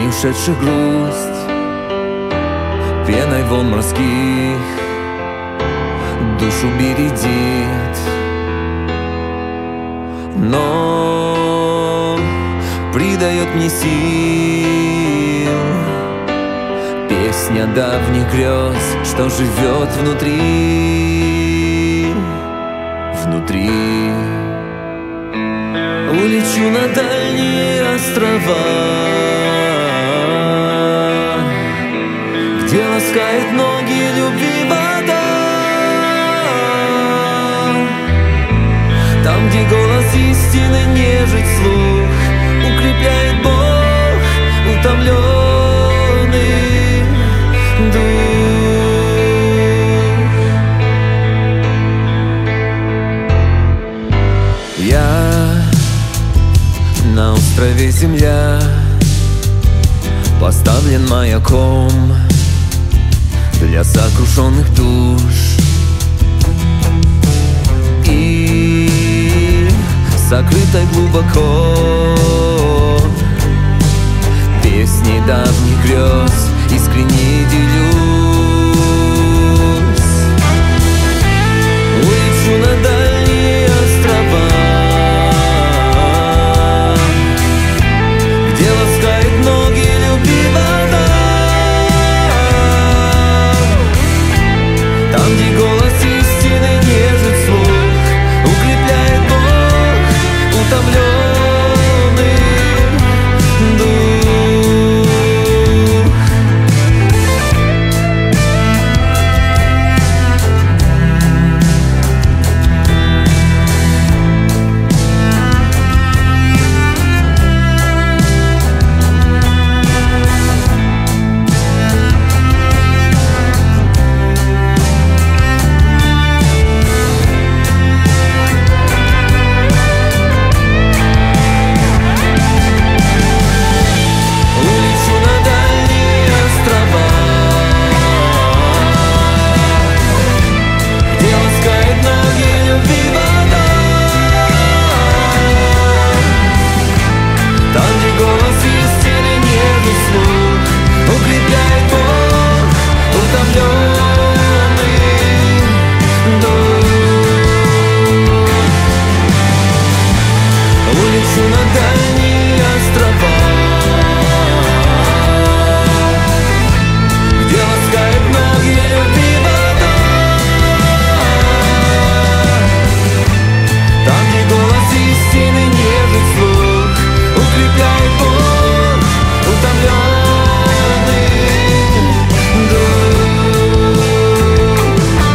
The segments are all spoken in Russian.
ушедших грусть пеной волн морских душу бередит. Но придает мне сил песня давних грез, что живет внутри. Улечу на дальние острова, где ласкает ноги любви вода. Там, где голос истины нежит слух, укрепляет Бог утомленный дух. Я на острове земля поставлен маяком для сокрушенных душ, и сокрытой глубоко песни давних грез искренне делюсь. Улечу на дальние острова, где ласкает ноги любви вода. Там, где голос истины нежит слух, укрепляет Бог утомленный дух.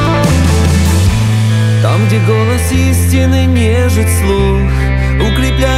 Там, где голос истины нежит слух, укрепляет